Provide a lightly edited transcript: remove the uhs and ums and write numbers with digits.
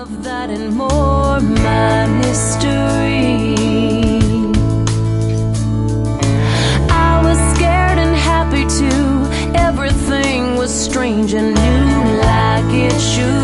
of that and more, my mystery. I was scared and happy too. Everything was strange and new, like it should.